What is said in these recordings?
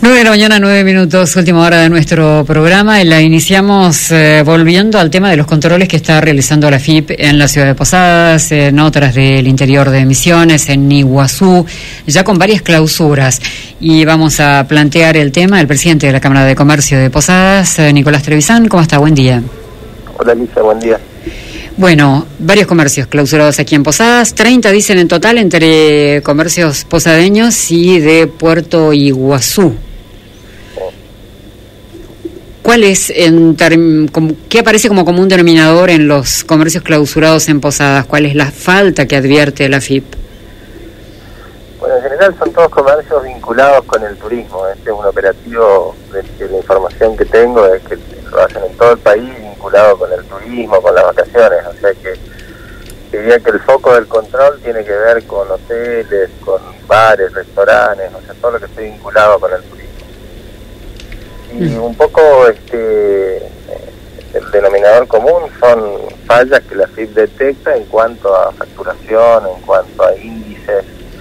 9 de la mañana, 9 minutos, última hora de nuestro programa, y la iniciamos volviendo al tema de los controles que está realizando la FIP en la ciudad de Posadas, en otras del interior de Misiones, en Iguazú, ya con varias clausuras. Y vamos a plantear el tema. El presidente de la Cámara de Comercio de Posadas, Nicolás Trevisan. ¿Cómo está? Buen día. Hola, Lisa, buen día. Bueno, varios comercios clausurados aquí en Posadas, 30 dicen en total entre comercios posadeños y de Puerto Iguazú. ¿Cuál es, qué aparece como común denominador en los comercios clausurados en Posadas? ¿Cuál es la falta que advierte la FIP? Bueno, en general son todos comercios vinculados con el turismo. Este es un operativo de la información que tengo, es que lo hacen en todo el país, vinculado con el turismo, con las vacaciones. O sea que diría que el foco del control tiene que ver con hoteles, con bares, restaurantes, o sea, todo lo que esté vinculado con el turismo. Y un poco el denominador común son fallas que la FIP detecta en cuanto a facturación, en cuanto a índices,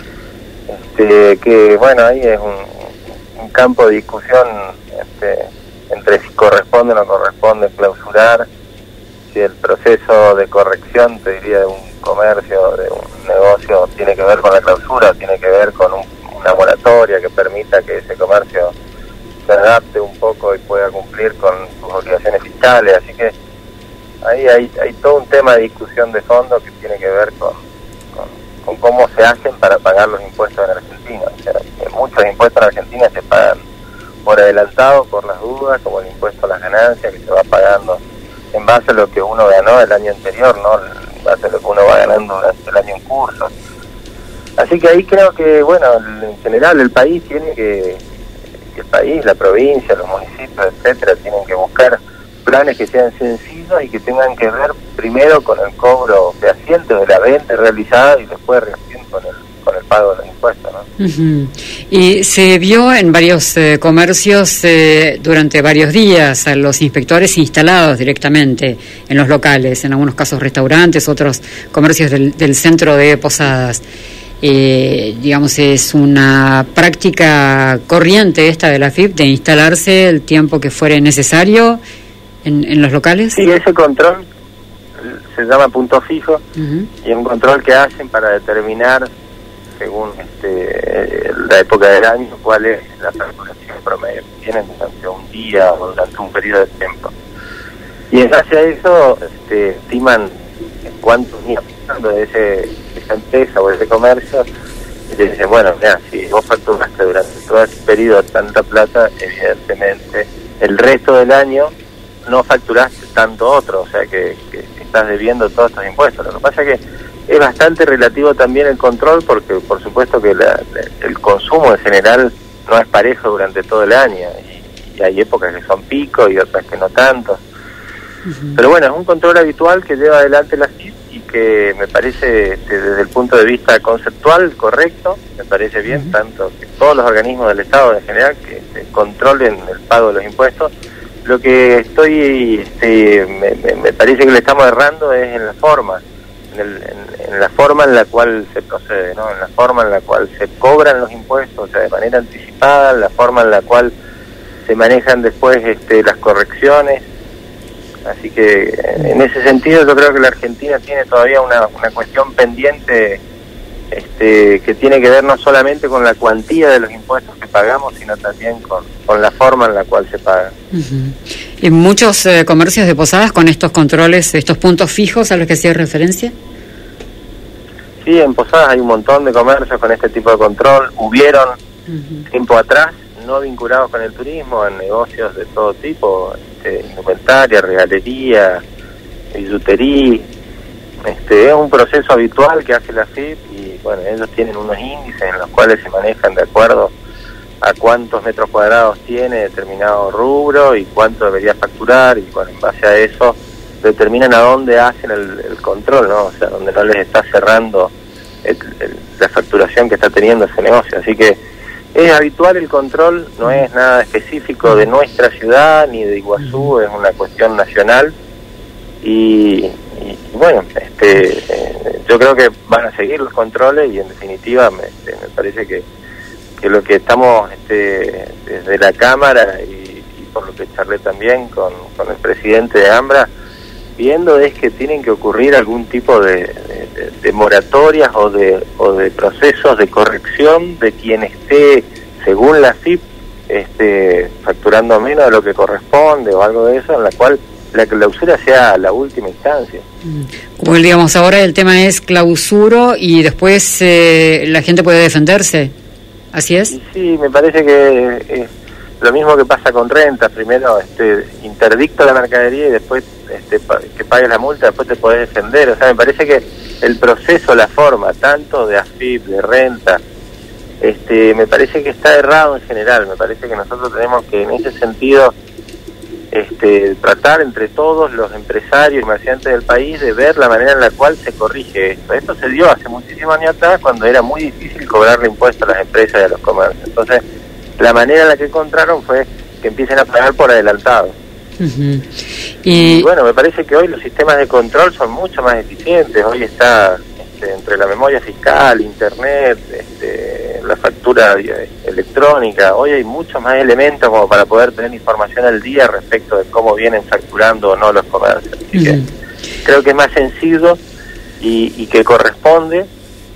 que bueno, ahí es un campo de discusión entre si corresponde o no corresponde clausurar, si el proceso de corrección, te diría, de un comercio, de un negocio, tiene que ver con la clausura, tiene que ver con una moratoria que permita que ese comercio se adapte un poco y pueda cumplir con sus obligaciones fiscales. Así que ahí hay todo un tema de discusión de fondo que tiene que ver con cómo se hacen para pagar los impuestos en Argentina. O sea, muchos impuestos en Argentina se pagan por adelantado, por las dudas, como el impuesto a las ganancias, que se va pagando en base a lo que uno ganó el año anterior, no en base a lo que uno va ganando durante el año en curso. Así que ahí creo que, bueno, en general el país tiene que, el país, la provincia, los municipios, etcétera, tienen que buscar planes que sean sencillos y que tengan que ver primero con el cobro fehaciente de la venta realizada y después recién con el pago de los impuestos, ¿no? Uh-huh. Y se vio en varios comercios durante varios días a los inspectores instalados directamente en los locales, en algunos casos restaurantes, otros comercios del centro de Posadas. Digamos, es una práctica corriente esta de la FIP de instalarse el tiempo que fuere necesario en los locales. Sí, ese control se llama punto fijo. Uh-huh. Y es un control que hacen para determinar, según la época del año, cuál es la facturación promedio que tienen durante un día o durante un periodo de tiempo. Y en base a eso estiman cuántos días de esa empresa o ese comercio, y le dicen, bueno, mira, si vos facturaste durante todo ese periodo tanta plata, evidentemente el resto del año no facturaste tanto otro, o sea que estás debiendo todos estos impuestos. Lo que pasa es que es bastante relativo también el control, porque por supuesto que el consumo en general no es parejo durante todo el año, y hay épocas que son picos y otras que no tanto. Uh-huh. Pero bueno, es un control habitual que lleva adelante la FIP y que me parece, desde el punto de vista conceptual, correcto. Me parece bien, uh-huh, tanto que todos los organismos del Estado en general que controlen el pago de los impuestos. Lo que me parece que le estamos errando es en la forma, en la forma en la cual se procede, ¿no? En la forma en la cual se cobran los impuestos, o sea, de manera anticipada, en la forma en la cual se manejan después las correcciones. Así que en ese sentido yo creo que la Argentina tiene todavía una cuestión pendiente que tiene que ver no solamente con la cuantía de los impuestos que pagamos, sino también con la forma en la cual se pagan. Uh-huh. ¿Y muchos comercios de Posadas con estos controles, estos puntos fijos a los que hacía referencia? Sí, en Posadas hay un montón de comercios con este tipo de control. Hubieron tiempo atrás, no vinculados con el turismo, en negocios de todo tipo, indumentaria, regalería, billutería. Es un proceso habitual que hace la FIP y bueno, ellos tienen unos índices en los cuales se manejan de acuerdo a cuántos metros cuadrados tiene determinado rubro y cuánto debería facturar, y bueno, en base a eso determinan a dónde hacen el control, ¿no? O sea, donde no les está cerrando la facturación que está teniendo ese negocio. Así que es habitual el control, no es nada específico de nuestra ciudad ni de Iguazú, es una cuestión nacional y bueno, yo creo que van a seguir los controles y en definitiva me parece que lo que estamos desde la Cámara y por lo que charlé también con el presidente de AMBRA, viendo es que tienen que ocurrir algún tipo de moratorias o de procesos de corrección de quien esté, según la FIP, facturando menos de lo que corresponde o algo de eso, en la cual la clausura sea la última instancia. Como digamos, ahora el tema es clausuro y después la gente puede defenderse, ¿así es? Y sí, me parece que lo mismo que pasa con rentas, primero interdicto la mercadería y después que pagues la multa, después te podés defender. O sea, me parece que el proceso, la forma, tanto de AFIP, de renta, me parece que está errado en general. Me parece que nosotros tenemos que, en ese sentido, tratar entre todos los empresarios y comerciantes del país de ver la manera en la cual se corrige esto. Esto se dio hace muchísimos años atrás, cuando era muy difícil cobrarle impuestos a las empresas y a los comercios. Entonces, la manera en la que encontraron fue que empiecen a pagar por adelantado. Uh-huh. Y bueno, me parece que hoy los sistemas de control son mucho más eficientes. Hoy está entre la memoria fiscal, internet, la factura electrónica, hoy hay muchos más elementos como para poder tener información al día respecto de cómo vienen facturando o no los comercios. Así que creo que es más sencillo y que corresponde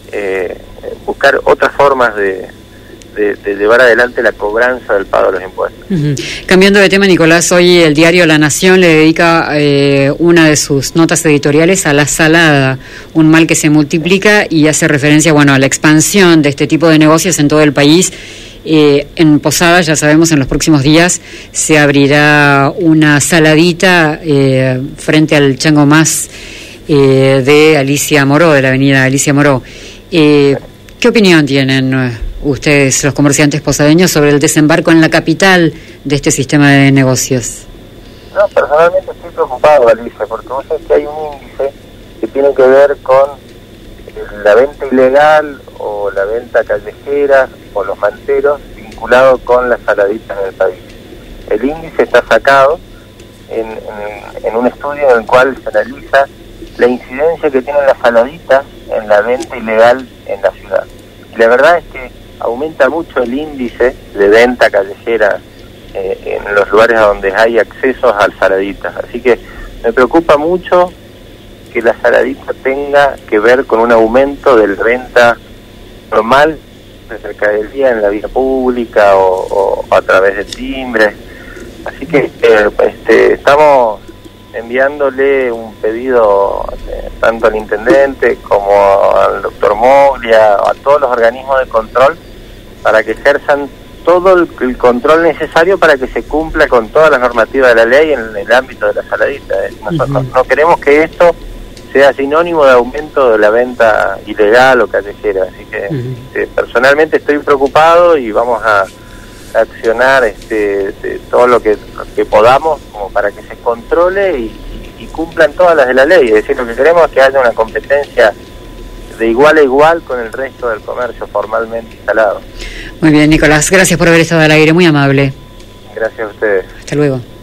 buscar otras formas de llevar adelante la cobranza del pago de los impuestos. Uh-huh. Cambiando de tema, Nicolás, hoy el diario La Nación le dedica una de sus notas editoriales a la salada, un mal que se multiplica, y hace referencia, a la expansión de este tipo de negocios en todo el país. En Posadas, ya sabemos, en los próximos días se abrirá una saladita frente al Chango Más de Alicia Moró, de la avenida Alicia Moró. ¿Qué opinión tienen ustedes, los comerciantes posadeños, sobre el desembarco en la capital de este sistema de negocios? No, personalmente estoy preocupado, Alicia, porque vos sabés que hay un índice que tiene que ver con la venta ilegal o la venta callejera o los manteros vinculados con las saladitas en el país. El índice está sacado en un estudio en el cual se analiza la incidencia que tienen las saladitas en la venta ilegal en la ciudad. Y la verdad es que aumenta mucho el índice de venta callejera en los lugares donde hay accesos a saladitas. Así que me preocupa mucho que la saladita tenga que ver con un aumento de la venta normal de mercadería en la vía pública o a través de timbres. Así que estamos enviándole un pedido tanto al intendente como al doctor Moglia, a todos los organismos de control, para que ejerzan todo el control necesario para que se cumpla con todas las normativas de la ley en el ámbito de la saladita. Nosotros no queremos que esto sea sinónimo de aumento de la venta ilegal o callejera. Así que personalmente estoy preocupado y vamos a accionar todo lo que podamos como para que se controle y cumplan todas las de la ley. Es decir, lo que queremos es que haya una competencia de igual a igual con el resto del comercio formalmente instalado. Muy bien, Nicolás, gracias por haber estado al aire, muy amable. Gracias a ustedes. Hasta luego.